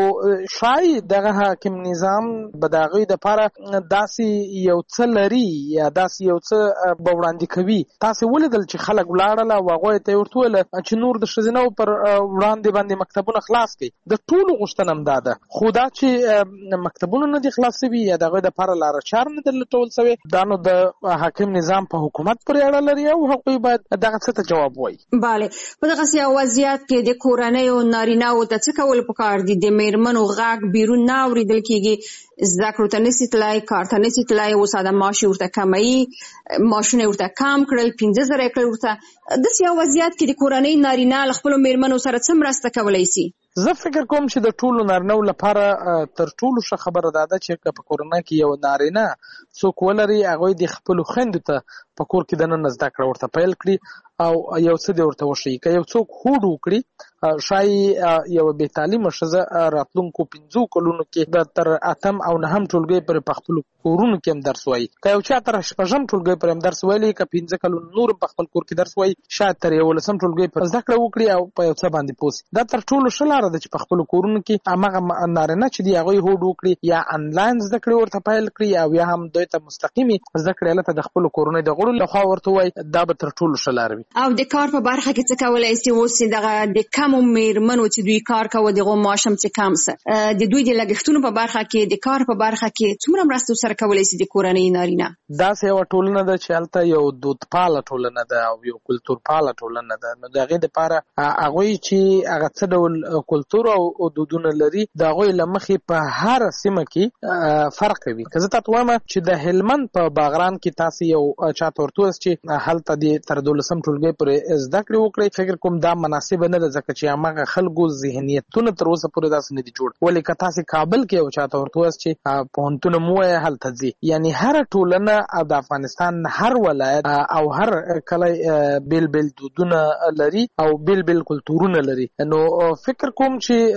شاید دغه حاکم نظام به د هغوی دپاره داسې یو څه لري یا داسې یو څه به وړاندې کوي. تاسې ولیدل چې خلک ولاړل او هغوی ته یې ورته وویل چې نور د ښځینو پر وړاندې باندې مکتبونه خلاص کړي. د ټولو غوښتنه هم دا ده خو دا چې مکتبونه نه دي خلاص شوي یا د هغوی دپاره لاره چار نه دي لټول شوی دا نو د حاکم نظام په حکومت پورې اړه لري او هغوی باید دغه څه ته جواب وایي. بله په دغسې یو وضعیت کې د کورنیو نارینهو ته څه کول پکار دي؟ د میرمنو غږ بیرون نه اورېدل کېږي زده کړو ته نشي تلای کار ته نشي تلای اوس دا معاش ورته کموي معاشونه ورته کم کړل پنځه زره کړل ورته داسې یو وضعیت کې د کورنۍ نارینه له خپلو میرمنو سره څه مرسته کولی شي؟ زه فکر کوم چې د ټولو نارینهو لپاره تر ټولو ښه خبره دا ده چې که په کورنۍ کې یو نارینه څوک ولري هغوی د خپلو خویندو ته په کور کې دننه زده کړه ورته پیل کړي او یو څه دې ورته وښیي. که یو څوک هوډ وکړي ښایي یوه بې تعلیمه ښځه راتلونکو پنځو کلونو کې د تر اتم او نهم ټولګۍ پورې په خپلو کورونو کې هم درس وایي. که یو چا تر شپږم ټولګۍ پورې هم درس ویلی که پنځه کلونو نور په خپل کور کې درس وایي شاید تر یولسم ټولګۍ پورې زده کړه وکړي او په یو څه باندې پوه سي. دا تر ټولو ښه لاره ده چې په خپلو کورونو کې هماغه نارینه چې دي هغوی هوډ وکړي یا انلاین زده کړې ورته پیل کړي او یا هم دوی ته مستقیمې زده کړې هلته د خپلو کورنۍ د غړو لخوا ورته وایي دا به تر ټولو ښه لاره وي. او د کار په برخه کې څه کولی شي اوس دغه د کمو میرمنو چې دوی کار کوي دغه معاش هم چې کم څه د دوی د لګښتونو په برخه کې د کار په برخه کې څومره مرسته سره کولی شي د کورنۍ نارینه؟ داسې یوه ټولنه ده چې هلته یو دودپاله ټولنه ده او یو کلتورپاله ټولنه ده. نو د هغې دپاره هغوی چې هغه څه ډول کلتور او دودونه لري د هغوی له مخې په هره سیمه کې فرق کوي. که زه تاته وایم چې د هلمند په باغران کې تاسې یو چاته ورته ووایاست چې هلته دې تر دولسم ټولګۍ پورې زده کړې وکړئ فکر کوم دا مناسبه نه ده ځکه چې هماغه خلکو ذهنیتونه تر اوسه پورې داسې نه دي جوړ. ولې که تاسې کابل کې یو چاته ورته ووایاست چې پوهنتونه مو وایه هلته ځي یعنې هره ټولنه د افغانستان هر ولایت او هر کلی بیل بیل دودونه لري او بیل بیل کلتورونه لري. نو فکر کوم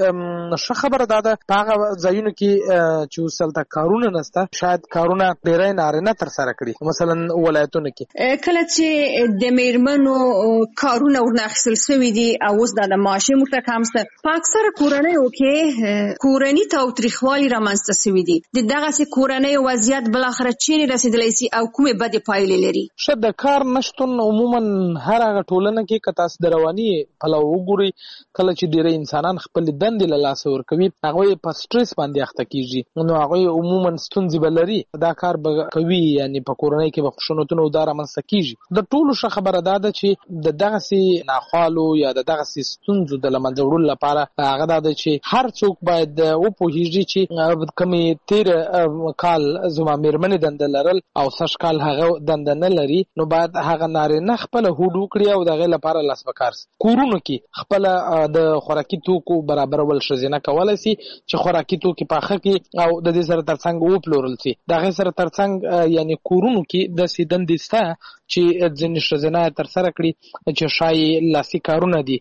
چې ښه خبره دا ده په هغه ځایونو کې چې اوس هلته کارونه نشته شاید کارونه ډېری نارینه ترسره کړي مثلا ولایتونو کې. کله چې د میرمنو کارونه ورنه اخیستل شوي دي او اوس دا د معاشي ورته کم څه په اکثره کورنیو کې کورني تاوتریخوالي رامنځته شوي دي. د دغسې کورنیو وضعیت بالاخره چیرې رسېدلی شي او کومې بدې پایلې لري؟ ښه د کار نشتون عموما هر هغه ټولنه کې که تاسو د رواني پلوه وګورئ کله چې ډېری انسانان خپلې دندې له لاسه ورکوي هغوی په سټرس باندې اخته کېږي نو هغوی عموما ستونزې به لري دا کار به کوي یعنې په کورنۍ کې به خشونتونه او دا رامنځته کېږي. د ټولو ښه خبره دا ده چې د دغسې ناخوالو یا د دغسې ستونزو د له منځه وړلو لپاره هغه دا ده چې هر څوک باید وپوهېږي چې کومې تېر کال زما میرمنې دنده لرل او سږ کال هغه دنده نه لري نو باید هغه نارینه خپله هوډ وکړي او د هغې لپاره لاس په کار سي. کورونو کې خپله د خوراکي توکو برابرول ښځینه کولی سي چې خوراکي توکي پاخه کړي او د دې سره ترڅنګ وپلورل سي. د هغې سره ترڅنګ یعنې کورونو کې داسې دندې شته چې ځینې ښځینه ترسره کړي چې ښایي لاسي کارونه دي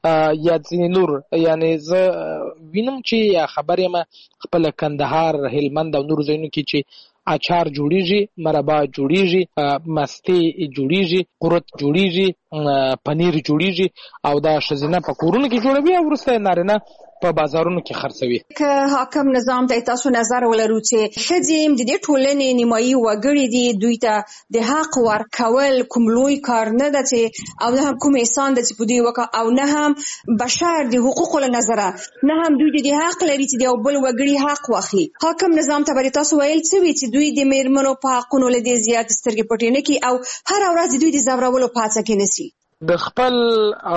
یا ځینې نور یعنې زه وینم چې یا خبر یم خپله کندهار هلمند او نورو ځایونو کې چې اچار جوړیږي مربا جوړیږي مستې جوړیږي قرت جوړیږي پنیر جوړیږي او دا ښځینه په کورونو کې جوړوي او وروسته نارینه په بازارونو کې خرڅوي. که حاکم نظام ته تاسو نظر ولرو چې ښځې د دې ټولنې نیمایي وګړي دي دوی ته د حق ورکول کوم لوی کار نه ده چې او نه هم کوم احسان ده چې په دوی وکړه او نه هم بشر د حقوقو له نظره نه هم دوی د حق لري چې د یو بل وګړي حق واخلي. حاکم نظام ته به تاسو ویل څه وي چې دوی د میرمنو په حقونو له دې زیات سترګې پټې نه کړي او هره ورځ دوی د ځورولو په هڅه کې نه سي؟ د خپل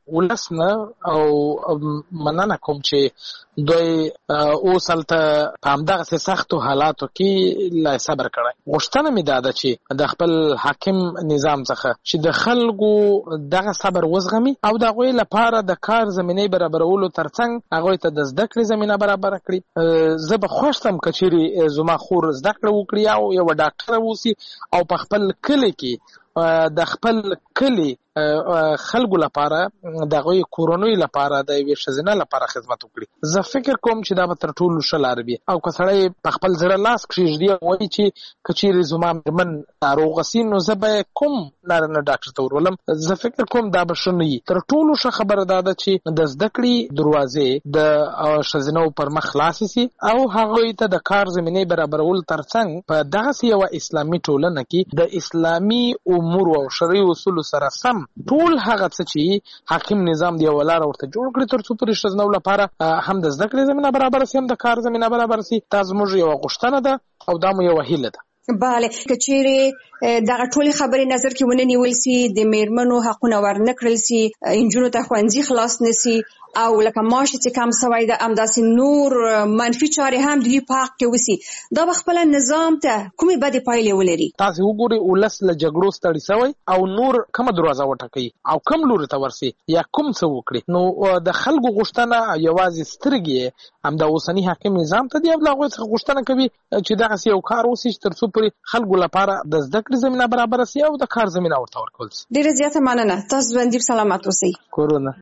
ولس نه او مننه کوم چې دوی اوس هلته په همدغسې سختو حالاتو کې لا صبر کړی. غوښتنه مې دا ده چې د خپل حاکم نظام څخه چې د خلکو دغه صبر وزغمي او د هغوی لپاره د کار زمینې برابرولو ترڅنګ هغوی ته د زده کړې زمینه برابره کړي. زه به خوښ یم که چیرې زما خور زده کړه وکړي او یوه ډاکټره اوسي او په خپل کلي کې د خپل کلي خلکو لپاره د هغوی کورنیو لپاره د یوې ښځینه لپاره خدمت وکړي. زه فکر کوم چې دا به تر ټولو ښه لاره وي. او که سړی په خپل زړه لاس کښېږدي او وایي چې که چیرې زما مېرمن ناروغه سي نو زه به کوم نارینه ډاکټر ته ورولم، زه فکر کوم دا به ښه نه وي. تر ټولو ښه خبره دا ده چې د زده کړې دروازې د ښځینهو پر مخ خلاصې سي او هغوی ته د کار زمینې برابرولو ترڅنګ په دغسې یوه اسلامي ټولنه کې د اسلامي امور او شرعي اصولو سره سم ټول هغه څه چې حاکم نظام دی یوه لاره ورته جوړ کړي تر څو پورې ښځینهو لپاره هم د زده کړې زمینه برابره سي هم د کار زمینه برابره سي. دا زموږ یوه غوښتنه ده او دا مو یوه هیله ده. بله، که چیرې دغه ټولې خبرې نظر کې ونه نیول سي، د میرمنو حقونه ورنه کړل سي، نجونو ته ښوونځي خلاص نه سي او لکه معاش چې کم سوی ده همداسې نور منفي چارې هم د دوی په حق کې وسي، دا به خپله نظام ته کومې بدې پایلې ولري؟ تاسې وګورئ ولس له جګړو ستړي سوی او نور کومه دروازه وټاکوي او کوم لوري ته ورسي یا کوم څه وکړي. نو د خلکو غوښتنه یوازې سترګې یې هم د اوسني حاکم نظام ته دی او له هغوی څخه غوښتنه کوي چې دغسې یو کار وسي چې تر څو پورې خلکو لپاره د زده کړې زمینه برابره سي او د کار زمینه ورته ورکول سي. ډېره زیاته مننه. تاسو ژوندي سلامت اوسئ. کورونه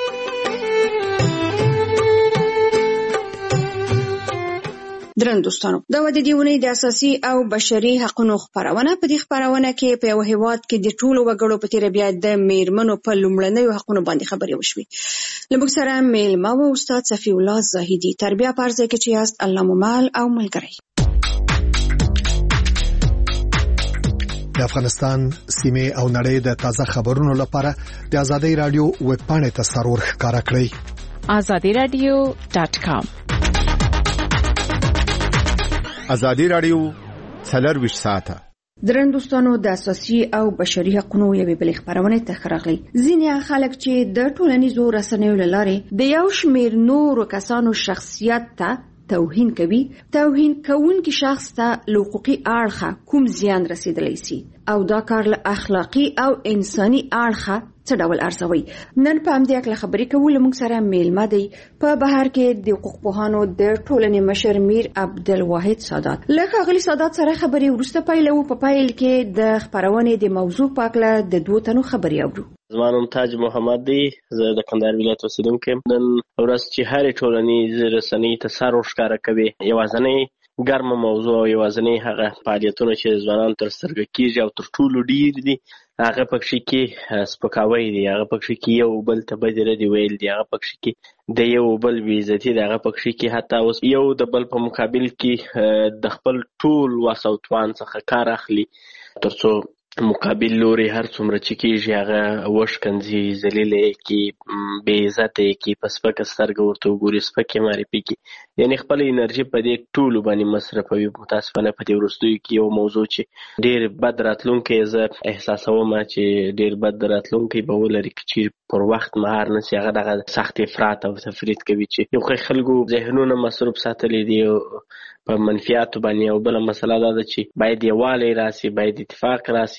درن دوستانو، دا و د دې اونۍ د اساسي او بشري حقوقو خپرونه. په دې خپرونه کې په یو هیواد کې د ټولو وګړو په تیر بیا د میرمنو په لومړنیو حقوقو باندې خبرې وشوې. له موږ سره میلمه و استاد صفی الله زاهدي، تربیه پرځای کې چې یاست الله مو مال او ملګری. د افغانستان سیمه او نړۍ د تازه خبرونو لپاره د آزادۍ رادیو ویب پاڼې ته سرور ښکارا کړئ آزادی رادیو ډاټ کام. آزادی رادیو څلرویشت ساعته. درن دوستانو، د اساسي او بشري حقوقو یوې بلې خپرونې ته راغلي. ځینې خلک چې د ټولنیزو رسنیو له لارې د یو شمېر نورو کسانو شخصیت ته توهین کوي، توهین کوونکي شخص ته له حقوقي اړخه کوم زیان رسیدلی سي او دا کار له اخلاقي او انساني اړخه څه ډول ارزوي. نن په همدې اړه خبرې کوو. له موږ سره میلمه دی په بهر کې د حقوق پوهانو د ټولنې مشر میر عبدالواحد سادات. له ښاغلي سادات سره خبرې وروسته پیلوو. په پیل کې د خپرونې د موضوع په اړه د دوو تنو خبرې اورو. زما نوم تاج محمد دی، زه د کندهار ولایت اوسیدونکی یم. نن ورځ چې هرې ټولنیزې رسنۍ ته سر ورښکاره کوي، یوازینۍ ګرمه موضوع او یوازینۍ هغه فعالیتونه چې ځوانانو تر سترګه کېږي او تر ټولو ډېر دي، هغه پکښې کې سپکاوی دی، هغه پکښې کې یو بل ته بدې ردې ویل دي، هغه پکښې کې د یو بل بې عزتي دی، هغه پکښې کې حتی اوس یو د بل په مقابل کې د خپل ټول وس او توان څخه کار اخلي تر څو مقابل لوري هر څومره چې کېږي هغه وشکنځي، ذلیله کې، بې عزته کې، په سپکه سترګه ورته وګوري، سپکې معرفي کړي، یعنې خپله انرژي په دې ټولو باندې مصرفوي. متاسفانه په دې وروستیو کې یو موضوع چې ډېر بد راتلونکی زه احساسوم چې ډېر بد راتلونکی به ولري که چیرې پر وخت مهار نه سي، هغه دغه سخت افراط او تفرید کوي چې یو ښه خلکو ذهنونه مصروف ساتلی دي په منفیاتو باندې. او بله مسله دا ده چې باید یووالی راسي، باید اتفاق راسي.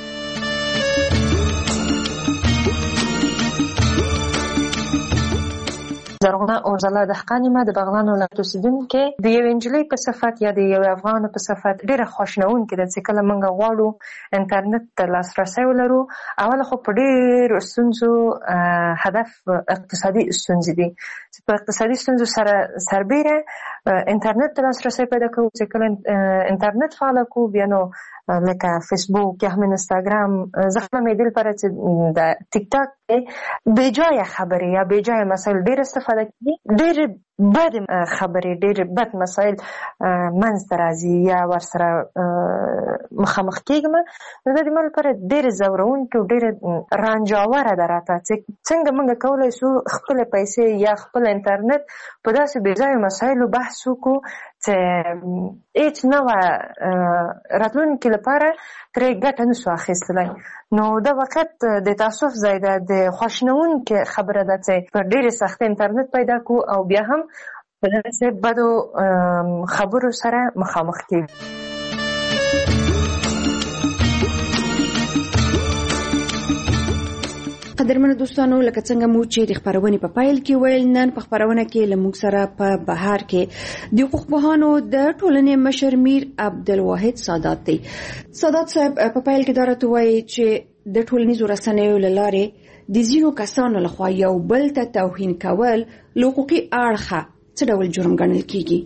زرغونه اورزله دهقان یم، د بغلان ولایت اوسیدونکې. د یوې نجلۍ په صفت یا د یوې افغان په صفت ډېره خواشینونکې ده چې کله موږ غواړو انټرنټ ته لاسرسی ولرو. اوله خو په ډېرو ستونزو هدف اقتصادي ستونزې دي چې په اقتصادي ستونزو سره سربیره انټرنټ ته لاسرسی پیدا کوو. چې کله انټرنټ فعاله کوو بیا نو لکه فیسبوک یا هم انستاګرام، زه خپله مې دې لپاره چې د ټیک ټاک بې جایه خبرې یا بې جایه مسایل ډېر استفاده کوي، ډېرې بد خبرې، ډېر بد مسایل منځته راځي یا ورسره مخامخ کېږم. نو دا د ما لپاره ډېرې ځورونکې او ډېرې رنجاوره ده راته چې څنګه موږ کولی شو خپلې پیسې یا خپل انټرنټ په داسې بې ځایه مسایلو بحث وکړو چې هیڅ نوع راتلونکي لپاره ترې ګټه نشو اخیستلی. نو دا وخت د تاسف ځای ده، د خواشینونکې خبره ده چې په ډېرې سختۍ انټرنټ پیدا کړو او بیا هم په داسې بدو خبرو سره مخامخ کېږو. قدرمنو دوستانو، لکه څنګه مو چې د خبرونې په پایل کې ویل، نن په خبرونه کې له موږ سره په بهار کې د حقوق پوهانو د ټولنې مشر میر عبدالواحد سادات دی. سادات صاحب په پایل کې دا راته وایي چې د ټولنیزو رسنیو له لارې د ځینو کسانو لخوا یو بل ته توهین کول له حقوقي اړخه څه ډول جرم ګڼل کیږي؟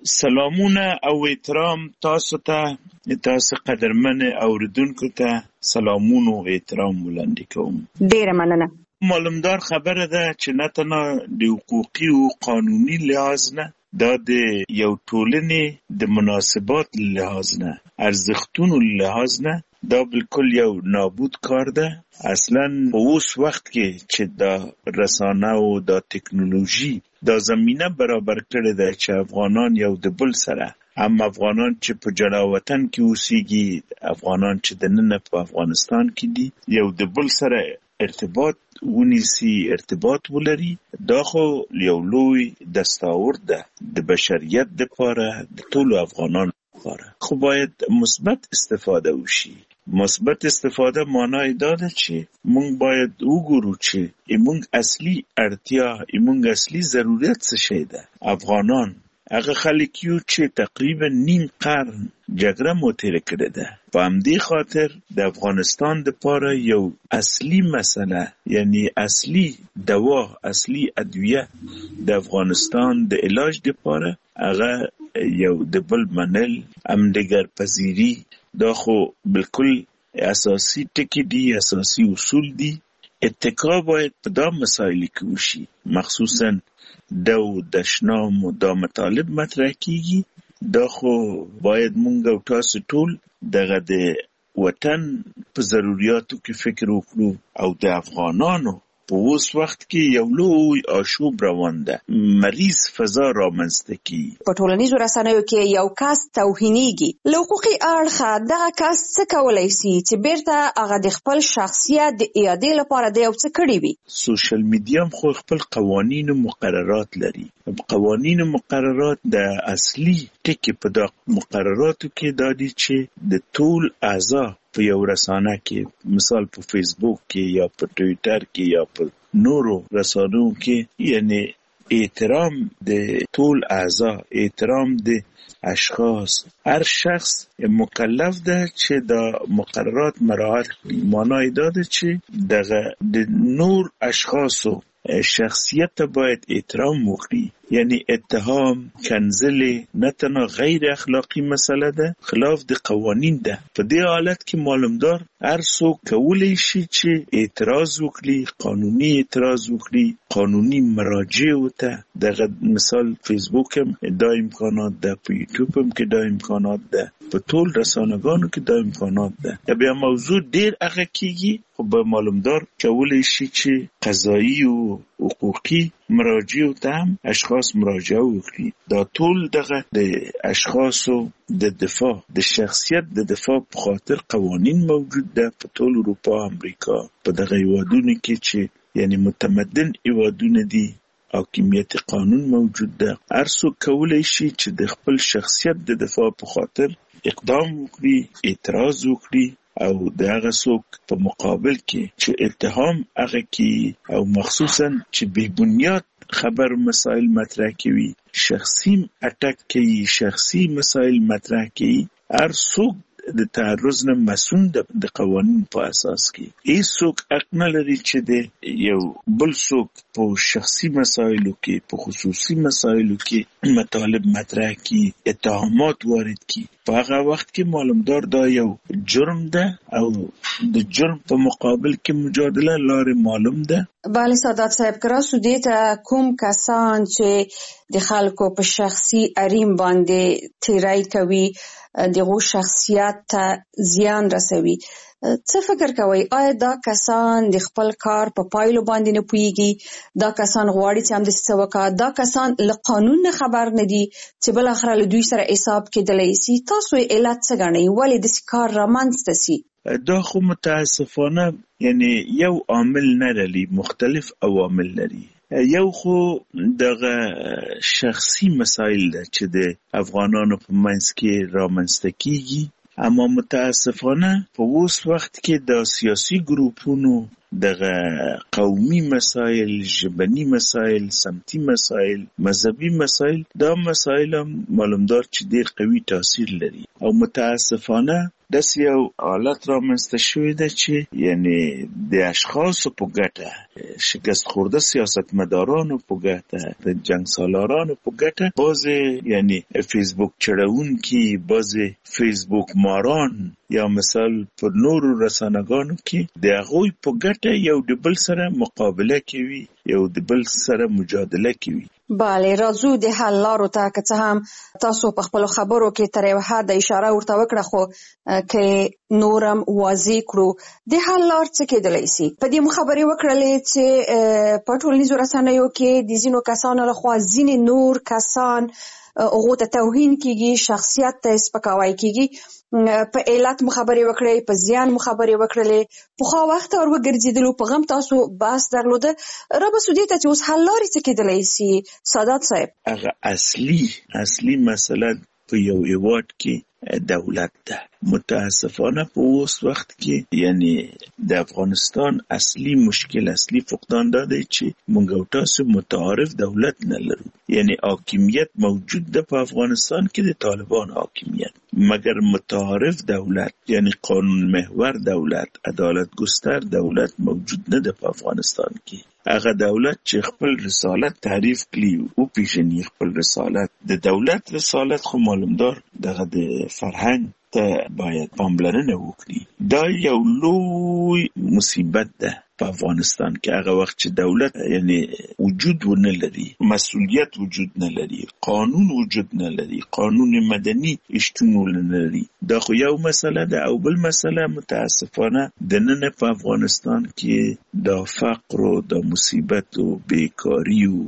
سلامونه او احترام تاسو ته، تاسو قدرمن اوریدونکو ته سلامونه او احترام وړاندې کوم. ډیره مننه. معلومدار خبره ده چې نه تنها د حقوقي او قانوني لحاظ نه، دا د یو ټولنې د مناسبات لحاظ نه، ارزښتونو لحاظ نه، دا بالکل یو نابود کار ده. اصلا په اوس وخت کې چې دا رسانه او دا ټکنالوژي دا زمینه برابر کړې ده چې افغانان یو د بل سره، هم افغانان چې په جلا وطن کې اوسېږي، افغانان چې دننه په افغانستان کې دي، یو د بل سره ارتباط ونیسي، ارتباط ولري. دا خو یو لوی دستاورد ده د بشریت دپاره، د ټولو افغانانو لپاره. خو باید مثبت استفاده وشي. مثبت استفاده معنی دا ده چې موږ باید وګورو چې موږ اصلي اړتیا، موږ اصلي ضرورت څه شی ده. افغانان هغه خلک یو چې تقریبا نیم قرن جګړه مو تېره کړې ده. په همدې خاطر د افغانستان دپاره یو اصلي مسله، یعنی اصلي دوا، اصلي ادویه د افغانستان د علاج دپاره هغه یو د بل منل، همدیگر پذیری. دا خو بالکل اساسی ټکی دي، اساسی اصول دي. اتکا باید په دا مسایلو کې وشي، مخصوصا د دشنام او دا مطالب مطرح کیږي. دا خو باید مونږ او تاسو ټول دغه د وطن په ضرورتو کې فکر وکړو او د افغانانو په اوس وخت کې یو لوی آشوب روان ده، مریض فضا رامنځته کی. په ټولنیزو رسنیو کې یو کس توهینېږي، له حقوقي اړخه دغه کس څه کولی سي چې بیرته هغه د خپل شخصیت د اعادې لپاره د یو څه کړي وي؟ سوشل میډیا خو خپل قوانین او مقررات لري. قوانین او مقررات د اصلي ټکي په د مقرراتو کې دا دي چې د ټول اعضا په یو رسانه کې، مثال په فیسبوک کې یا په ټویټر کې یا په نورو رسانو کې، یعنی احترام د ټول اعضا، احترام د اشخاص، هر شخص مکلف ده چې دا مقررات مراعات کړي. معنی دا ده چې دغه د نور اشخاصو شخصیت باید احترام وکړي. یعنی اتهام، کنځلې نه تنها غیر اخلاقی مسله ده، خلاف د قوانین ده. په دې حالت کې معلومدار هر څوک کولی شي چې اعتراض وکړي، قانوني اعتراض وکړي، قانوني مراجع ته. دغه مثال فیسبوک هم دا امکانات ده، په یوټیوب هم کې دا امکانات ده، په ټول رسانه‌ګانو کې دا امکانات ده. بیا موضوع ډیر هغه کیږي، خو به معلومدار کولی شي چې قضایي او حقوقي مراجع ته هم اشخاص مراجعه وکړي. دا ټول دغه د اشخاصو د دفاع د شخصیت د دفاع په خاطر قوانین موجود ده په ټول اروپا، امریکا، په دغه هیوادونو کې چې یعنی متمدن هیوادونه دي، حاکمیت قانون موجود ده. هر څوک کولی شي چې د خپل شخصیت د دفاع په خاطر اقدام وکړي، اعتراض وکړي، او د هغه څوک په مقابل کې چې اتهام هغه کې او مخصوصا چې بې بنیاد خبر مسائل مطرح کوي، شخصي اٹک کوي، شخصي مسائل مطرح کوي، هر څوک د تعرض نه مسون د قوانین په اساس کې. هیڅ څوک حق نه لري چې د یو بل څوک په شخصي مسایلو کې، په خصوصي مسایلو کې مطالب مطرح کړي، اتهامات وارد کړي. په هغه وخت کې معلومدار دا یو جرم ده او د جرم په مقابل کې مجادله لارې معلوم ده. بله سادات صاحب، که راسو دې ته کوم کسان چې د خلکو په شخصي حریم باندې تیری کوي، دغه شخصیت ته زیان رسوي، څه فکر کوئ آیا دا کسان د خپل کار په پایلو باندې نه پوهیږي؟ دا کسان غواړي چې همداسې څه وکړي؟ دا کسان له قانون نه خبر نه دي چې بالاخره له دوی سره حساب کېدلی سي؟ تاسو یې علت څه ګڼئ ولې داسې کار رامنځته سي؟ دا خو متاسفانه یعنی یو عامل نه لري، مختلف عوامل لري. یو خو دغه شخصي مسایل ده چې د افغانانو په منځ کې رامنځته کیږي، اما متاسفانه په اوس وخت کې د سیاسي ګروپونو دغه قومي مسایل، ژبني مسایل، سمتي مسایل، مذهبي مسایل، دا مسایل هم معلومدار چې ډیر قوي تاثیر لري او متاسفانه داسې یو حالت رامنځته شوی ده چې یعنی د اشخاصو په ګټه، شکست خورده سیاستمدارانو په ګټه، د جنګ سالارانو په ګټه، بعضې یعنی فیسبوک چړونکي، بعضې فیسبوک ماران یا مثال پر نورو رسانه‌ګانو کې د هغوی په ګټه یو د بل سره مقابله کوي، یو د بل سره مجادله کوي. بله، راځو د حل لارو ته. که څه هم تاسو په خپلو خبرو کې تر یو حده اشاره ورته وکړه، خو که نورم واضح کړو د حل لار څه کېدلی سي. په دې مو خبرې وکړلې چې په ټولنیزو رسنیو کې د ځینو کسانو لخوا ځینې نور کسان هغو ته توهین کېږي، شخصیت ته سپکاوی کېږي. په علت مو خبرې وکړې، په زیان مو خبرې وکړلې، پخوا وخت ور وګرځېدلو، په غم تاسو بحث درلوده. رابسو دې ته چې اوس حل لارې څه کېدلی سي سادات صاحب؟ هغه اصلي اصلي مسله په یو هیواد کې دولت ده. متاسفانه په اوس وخت کې یعنی د افغانستان اصلي مشکل، اصلي فقدان دا دی چې موږ او تاسو متعارف دولت نه لرو. یعنی حاکمیت موجود ده په افغانستان کې، د طالبان حاکمیت، مگر متعارف دولت یعنی قانون محور دولت، عدالت گستر دولت موجود نه ده په افغانستان کې. هغه دولت چې خپل رسالت تعریف کړي او پیژني خپل رسالت، د دولت رسالت خو معلومدار دغه د فرهنګ ته باید پاملرنه وکړي. دا یو لوی مصیبت ده په افغانستان کې. هغه وخت چې دولت یعنی وجود ونه لري، مسؤلیت وجود نه لري، قانون وجود نه لري، قانون مدني شتون نه لري، دا خو یو مسله ده. او بل مسله متاسفانه د نن په افغانستان کې د فقر او د مصیبت او بیکاری او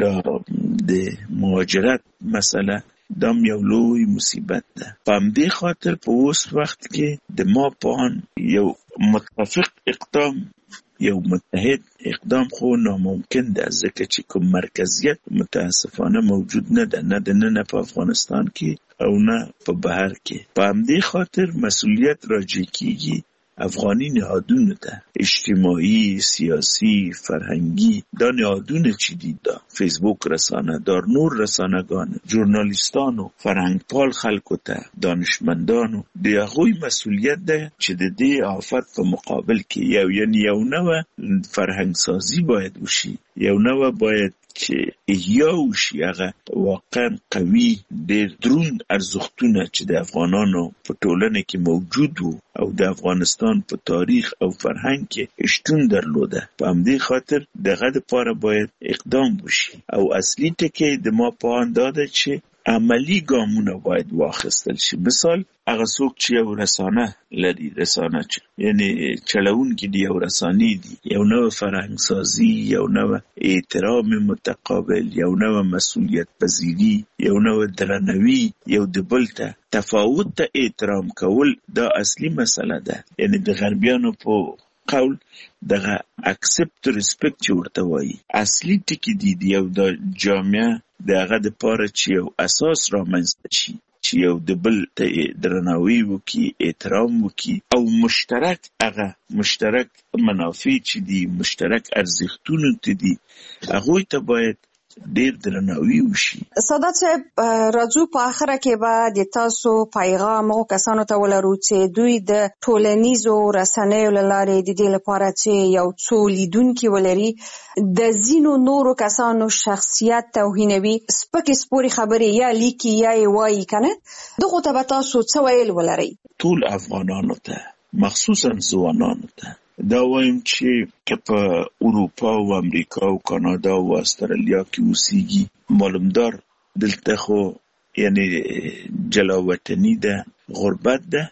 د مهاجرت مسله دا یو لوی مصیبت ده. په همدې خاطر په اوس وخت کې د ما په آن یو متفق اقدام، یو متحد اقدام خو ناممکن ده، ځکه چې کوم مرکزیت متاسفانه موجود نه ده، نه د نن په افغانستان کې او نه په بهر کې. په همدې خاطر مسؤلیت راجع کیږي افغانی نهادونو ته، اجتماعي، سیاسی، فرهنګي، دا نهادونه چې دي، دا فیسبوک رسانه دار، نور رسانه‌ګان، ژورنالیستانو، فرهنګپال خلکو ته، دانشمندانو، د هغوی مسؤلیت ده چې د دې آفت په مقابل کې یو یعنی یو نوه فرهنګ سازی باید وشي، یو نوه باید چې احیا وشي، هغه واقعا قوي ډېر دروند ارزښتونه چې د افغانانو په ټولنه کې موجود وو او د افغانستان په تاریخ او فرهنګ کې شتون درلوده. په همدې خاطر دغه دپاره باید اقدام وشي. او اصلي ټکی د ما په آن دا ده چې عملی ګامونه باید واخیستل شي. مثال هغه څوک چې یو رسانه لري، رسانه چې یعنی چلوونکي دي، یو رسانې دي، یو نوه فرهنګ سازي، یو نوه احترام متقابل، یو نوه مسؤلیت پذیری، یو نوه درناوي، یو د بل ته تفاوت ته احترام کول، دا اصلي مسله ده. یعنی د غربیانو په قول دغه اکسپت ریسپیکټ چې ورته وایي، اصلي ټکي دي د یو د جامعه د هغه دپاره چې یو اساس رامنځته شي، چې یو د بل ته درناوی وکړي، احترام وکړي، او مشترک هغه مشترک منافع چې دي، مشترک ارزښتونه ته دي، هغوی ته باید ډیر درناوی وشي. سادات صاحب، راځو په اخره کې به د تاسو پیغام او کسانو ته ولرو چې دوی د ټولنیزو رسنیو له لارې د دې لپاره چې یو څو لیدونکي ولري د ځینو نورو کسانو شخصیت توهینوي، سپکې سپورې خبرې یا لیکي یا یې وایي که نه، دغو ته به تاسو څه ویل ولرئ؟ ټول افغانانو ته، مخصوصا ځوانانو ته دا وایم چې که په اروپا او امریکا او کانادا او استرالیا کې اوسېږي، معلومدار دلته خو یعنی جلا وطني ده، غربت ده،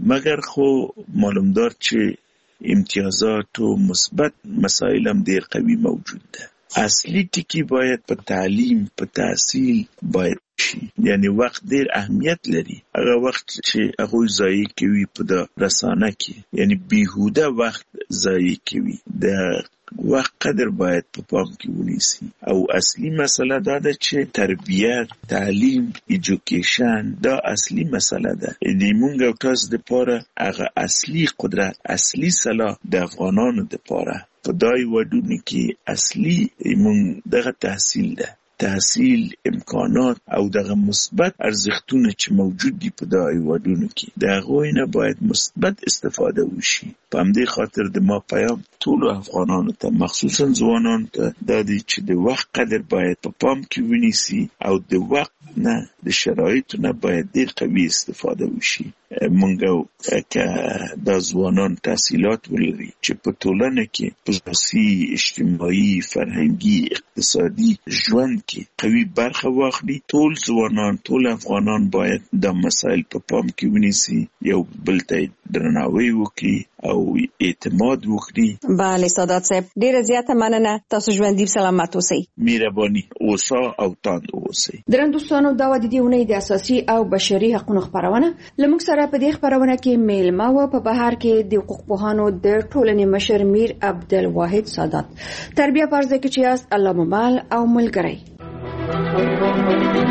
مګر خو معلومدار چې امتیازات او مثبت مسائل هم ډیر قوي موجود ده. اصلي ټکی باید په تعلیم په تحصیل باید شي، یعنی وخت ډیر اهمیت لري. هغه وخت چې هغه ضایع کوي په رسانه کې، یعنی بیهوده وخت ضایع کوي، د وخت قدر باید په پام کې ونیسي. او اصلي مسله دا ده چې تربیت، تعلیم، ایجوکیشن دا اصلي مسله ده. دې مونږ او تاسو د پاره هغه اصلي قدرت، اصلي سلاح د افغانانو د پاره په دای وډونه کې اصلي مونږ دغه تحصیل ده. تحصیل، امکانات او دغه مثبت ارزښتونه چې موجود دي په دغه هیوادونو کې، د هغوی نه باید مثبت استفاده وشي. په همدې خاطر د ما پیام ټولو افغانانو ته، مخصوصا ځوانانو ته دا دی چې د وخت قدر باید په پام کې ونیسي او د وخت نه د شرایطو نه باید ډېر قوي استفاده وشي. مونږ که دا ځوانان تحصیلات ولري چې په ټولنه کې په سیاسي، اجتماعي، فرهنګي، اقتصادي ژوند کې قوي برخه واخلي، ټول ځوانان، ټول افغانان باید دا مسایل په پام کې ونیسي، یو بل ته درناوی وکړي او اعتماد وکړي. بله سادات صاحب، ډیره زیاته مننه. تاسو ژوندي سلامت اوسئ. مهرباني اوسه او تاند اوسئ. درنو دوستانو، دا و د دې اونۍ د اساسي او بشري حقوقو خبرونه. لمونږ سره په دې خبرونه کې میلمه و په بهر کې د حقوق پوهانو د ټولنې مشر میر عبدالواحد سادات. تربیه فرض کې چې یاست الله ممال او ملګری.